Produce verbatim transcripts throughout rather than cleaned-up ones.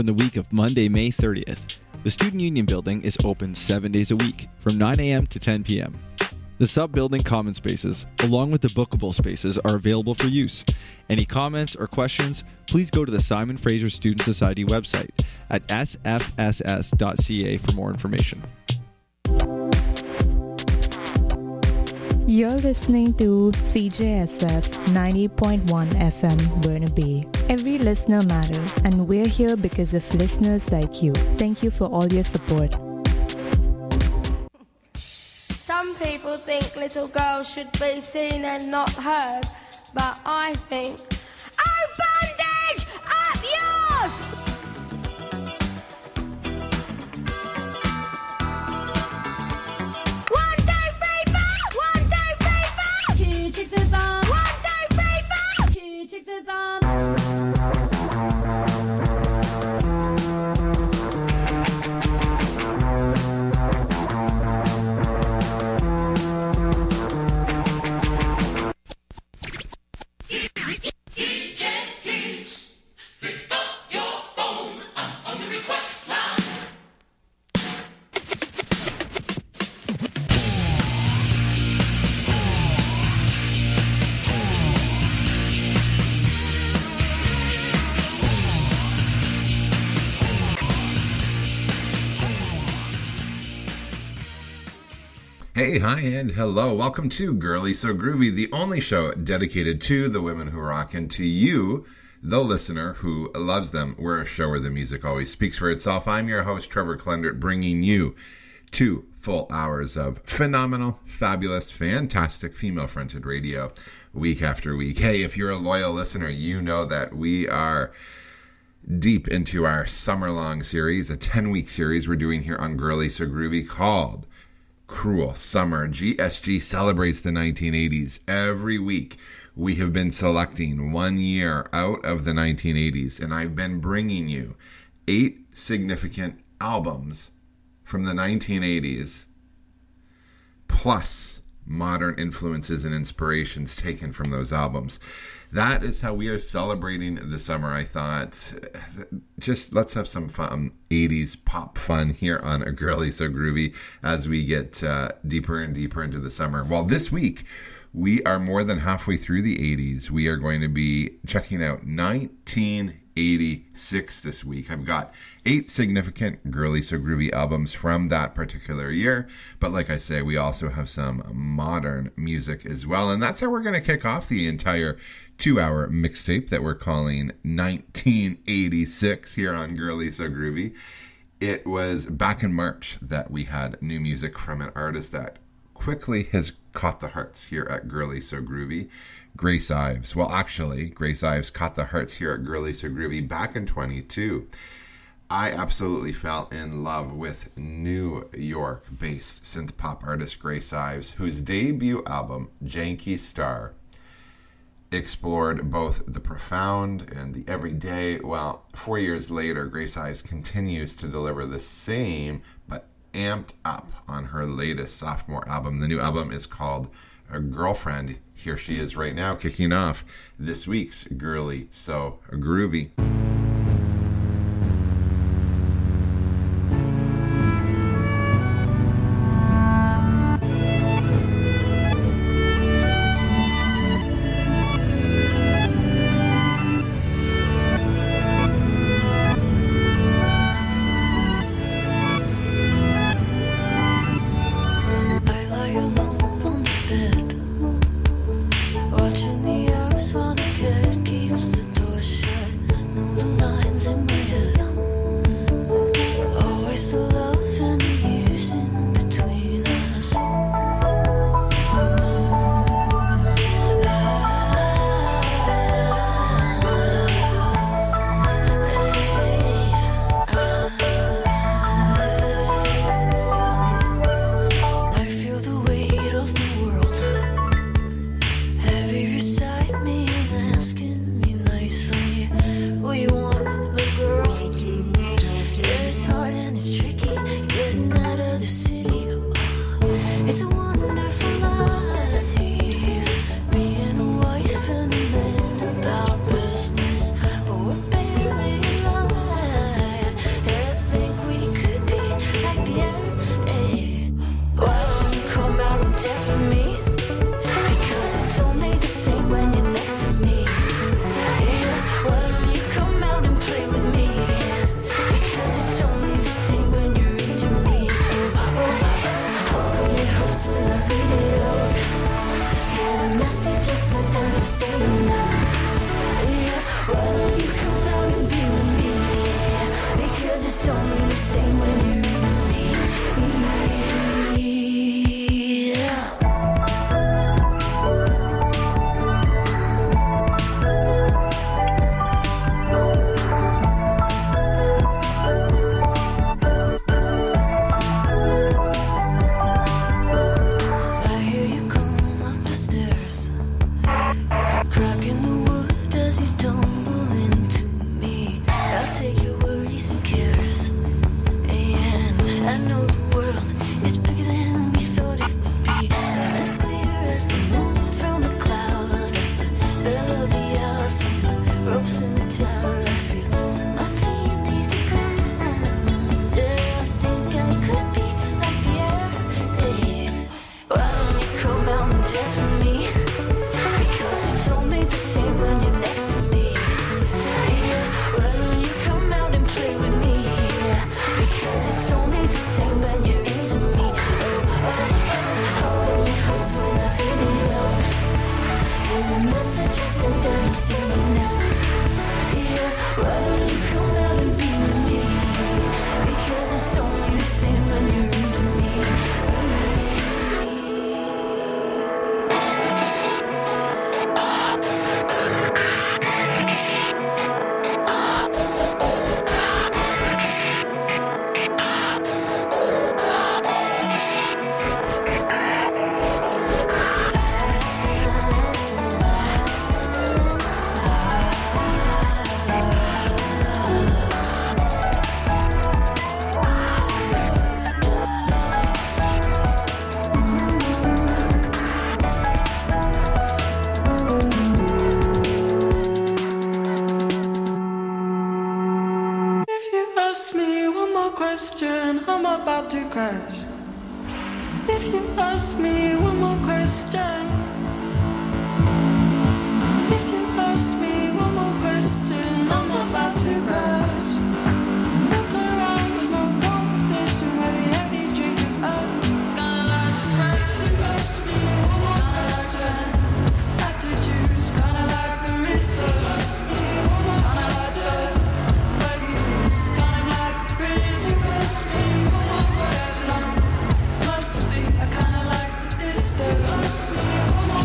In the week of Monday, May thirtieth, the Student Union Building is open seven days a week from nine a.m. to ten p.m. The sub-building common spaces, along with the bookable spaces, are available for use. Any comments or questions, please go to the Simon Fraser Student Society website at s f s s dot c a for more information. You're listening to C J S F ninety point one F M Burnaby. Every listener matters, and we're here because of listeners like you. Thank you for all your support. Some people think little girls should be seen and not heard, but I think, oh, bondage, up yours! One, two, three, four! One, two, three, four! Who took the bomb? One, two, three, four! Who took the bomb? Hey, hi, and hello. Welcome to Girly So Groovy, the only show dedicated to the women who rock and to you, the listener who loves them. We're a show where the music always speaks for itself. I'm your host, Trevor Klendert, bringing you two full hours of phenomenal, fabulous, fantastic female-fronted radio week after week. Hey, if you're a loyal listener, you know that we are deep into our summer-long series, a ten-week series we're doing here on Girly So Groovy called Cruel Summer. G S G celebrates the nineteen eighties. Every week we have been selecting one year out of the nineteen eighties, and I've been bringing you eight significant albums from the nineteen eighties, plus modern influences and inspirations taken from those albums. That is how we are celebrating the summer. I thought, just let's have some fun, eighties pop fun here on A Girly So Groovy as we get uh, deeper and deeper into the summer. Well, this week, we are more than halfway through the eighties. We are going to be checking out nineteen eighty-six this week. I've got eight significant Girly So Groovy albums from that particular year. But like I say, we also have some modern music as well. And that's how we're going to kick off the entire two-hour mixtape that we're calling nineteen eighty-six here on Girly So Groovy. It was back in March that we had new music from an artist that quickly has caught the hearts here at Girly So Groovy, Grace Ives. Well, actually, Grace Ives caught the hearts here at Girly So Groovy back in twenty-two. I absolutely fell in love with New York-based synth pop artist Grace Ives, whose debut album, Janky Star, explored both the profound and the everyday. Well, four years later, Grace Ives continues to deliver the same, but amped up on her latest sophomore album. The new album is called A Girlfriend. Here she is right now, kicking off this week's Girly So Groovy. Watching the hours while the kid keeps the door shut. No I kinda like the distance.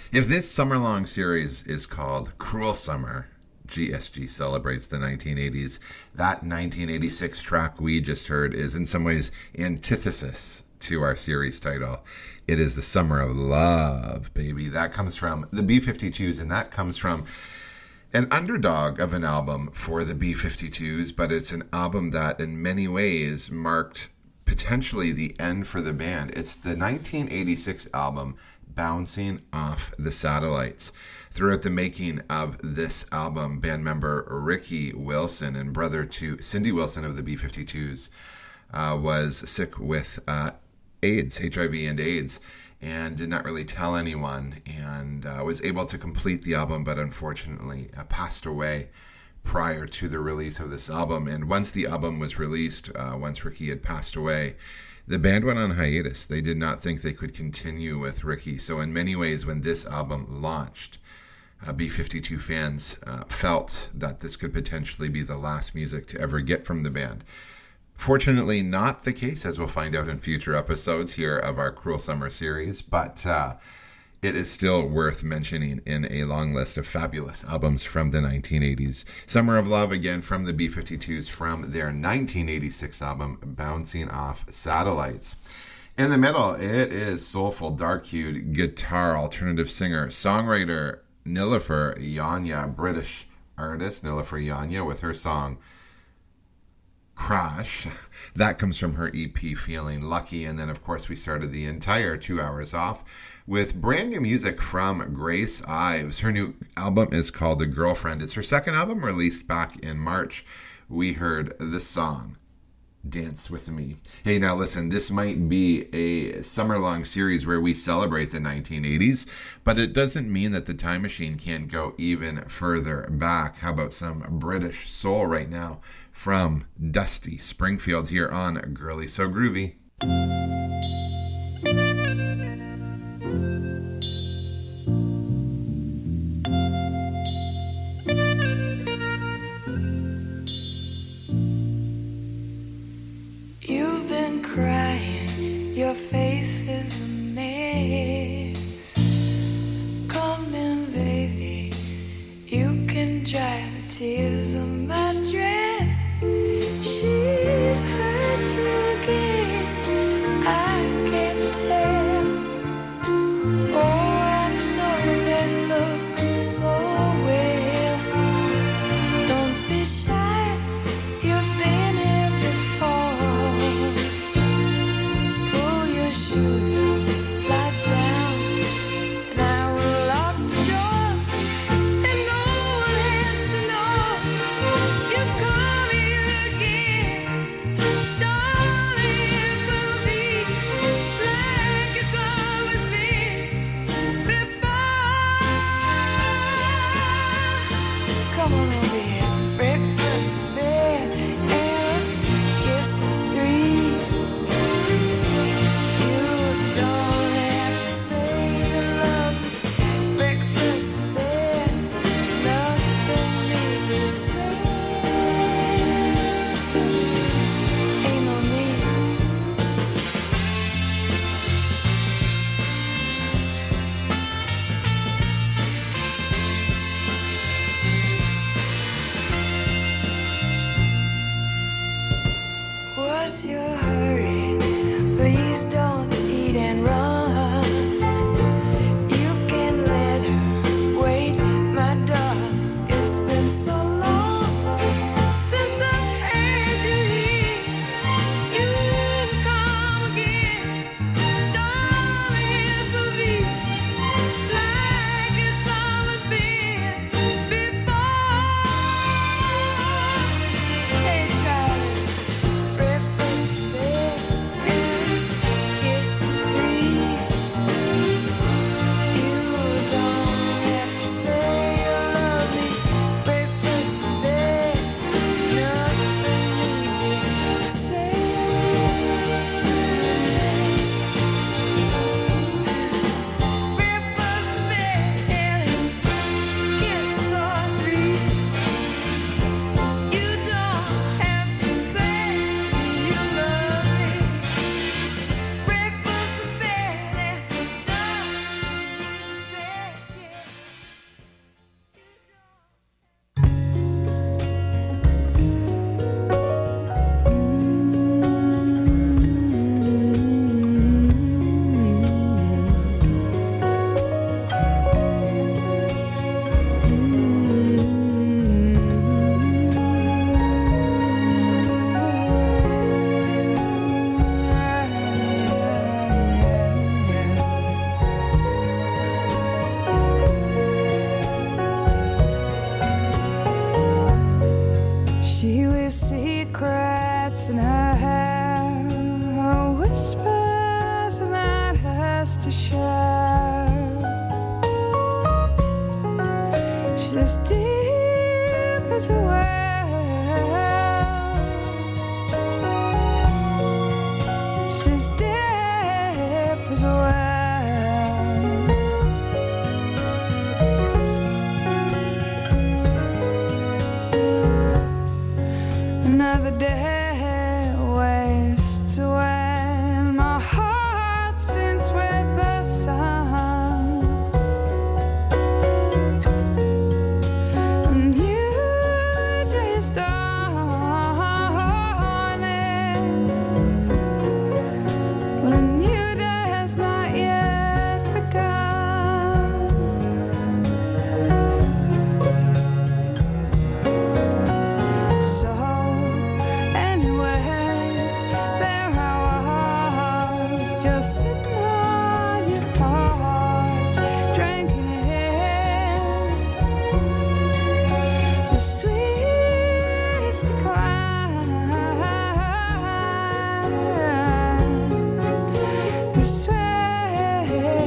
If this summer-long series is called Cruel Summer, G S G celebrates the nineteen eighties, that nineteen eighty-six track we just heard is in some ways antithesis to our series title. It is the Summer of Love, baby. That comes from the B fifty-twos, and that comes from an underdog of an album for the B fifty-twos, but it's an album that in many ways marked potentially the end for the band. It's the nineteen eighty-six album, Bouncing Off the Satellites. Throughout the making of this album, band member Ricky Wilson and brother to Cindy Wilson of the B fifty-twos uh, was sick with uh, AIDS, H I V and AIDS, and did not really tell anyone, and uh, was able to complete the album, but unfortunately uh, passed away prior to the release of this album. And once the album was released, uh, once Ricky had passed away, the band went on hiatus. They did not think they could continue with Ricky. So in many ways, when this album launched, uh, B fifty-two fans uh, felt that this could potentially be the last music to ever get from the band. Fortunately, not the case, as we'll find out in future episodes here of our Cruel Summer series, but uh, it is still worth mentioning in a long list of fabulous albums from the nineteen eighties. Summer of Love, again, from the B fifty-twos, from their nineteen eighty-six album, Bouncing Off Satellites. In the middle, it is soulful, dark-hued guitar, alternative singer, songwriter Nilufer Yanya, British artist Nilufer Yanya, with her song Crash. That comes from her E P Feeling Lucky. And then, of course, we started the entire two hours off with brand new music from Grace Ives. Her new album is called The Girlfriend. It's her second album, released back in March. We heard the song Dance With Me. Hey, now listen, this might be a summer-long series where we celebrate the nineteen eighties, but it doesn't mean that the time machine can't go even further back. How about some British soul right now from Dusty Springfield here on Girly So Groovy. You've been crying, your face is a mess. Come in, baby, you can dry the tears on my dress. She's hurt you again, I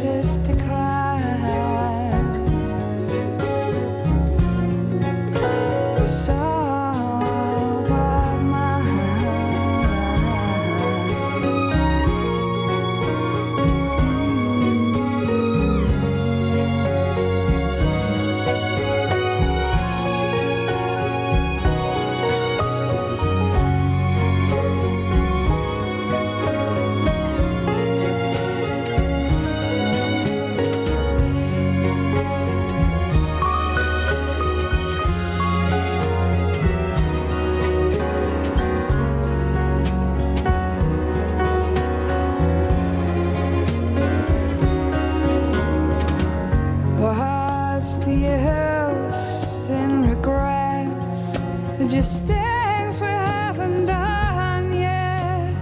sweetest decline. So what's the use in regrets? They're just things we haven't done yet.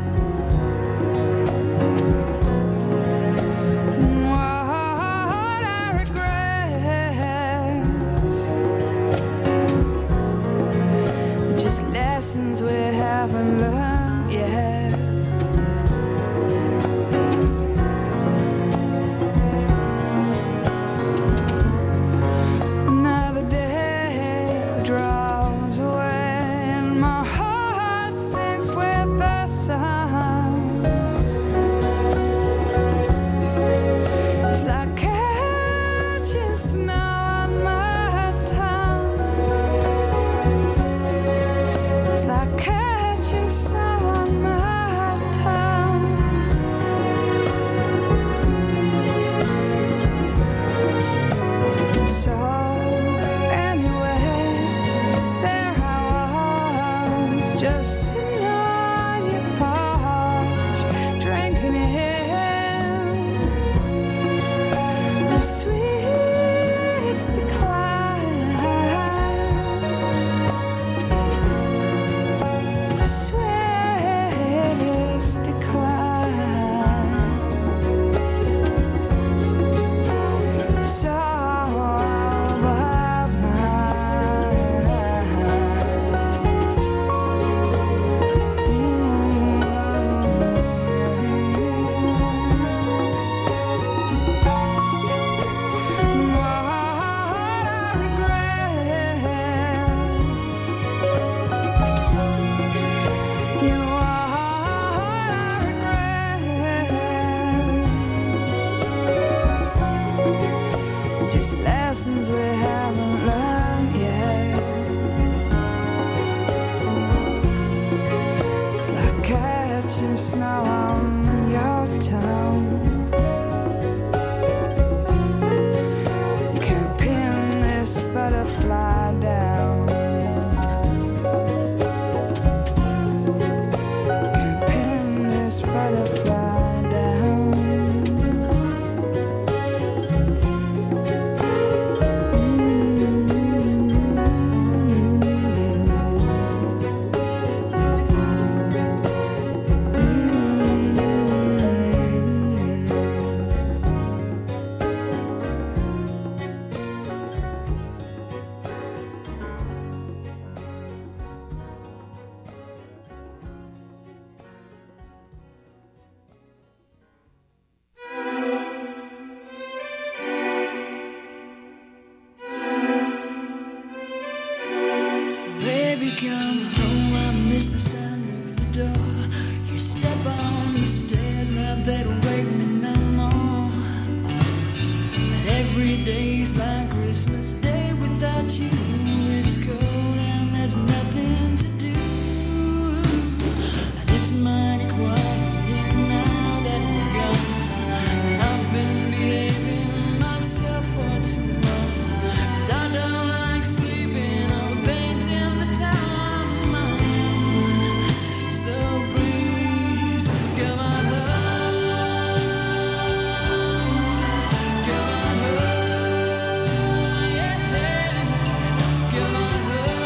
What I regret, they're just lessons we haven't learned yet. Another day draws away and my heart sinks with the sun. It's like catching snow on my tongue. It's like catching snow on my tongue. So anyway, there I was, just sitting on your porch, drinking in the sweetest decline, the sweetest decline. So above my just lessons we haven't learned yet. It's like catching snow on your tongue. You can't pin this butterfly down. Can't pin this butterfly down. Baby, come home, I miss the sound of the door. You step on the stairs, now they don't wake me no more. But every day's like Christmas Day without you. It's cold and there's nothing to do. And it's mighty quiet here now that we're gone. And I've been behaving myself for too long. 'Cause I don't like sleeping on the bench in the town of my own. So please come on home. Come on home. Yeah. Come on home.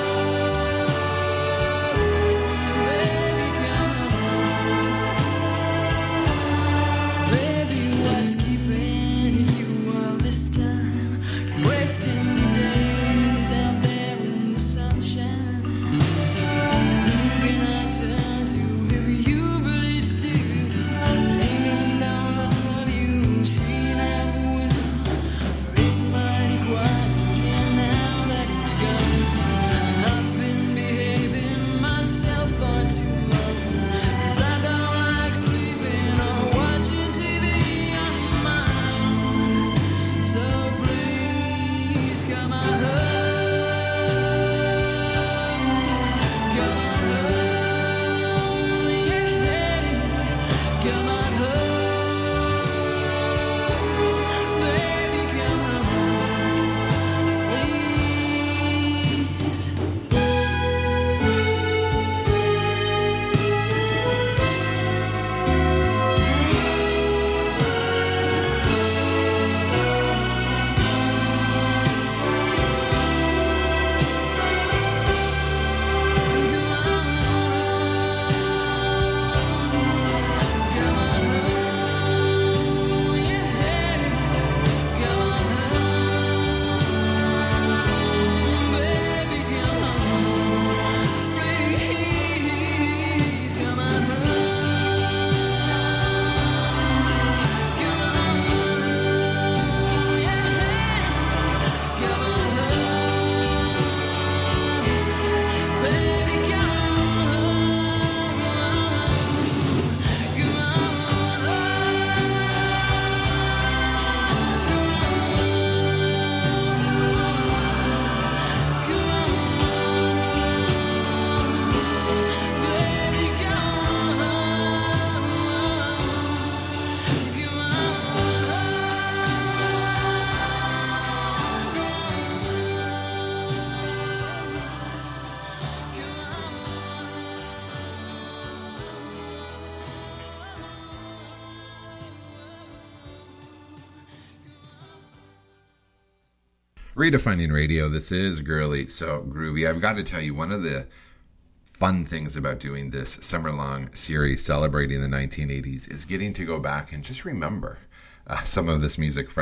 Redefining Radio. This is Girly So Groovy. I've got to tell you, one of the fun things about doing this summer-long series celebrating the nineteen eighties is getting to go back and just remember uh, some of this music from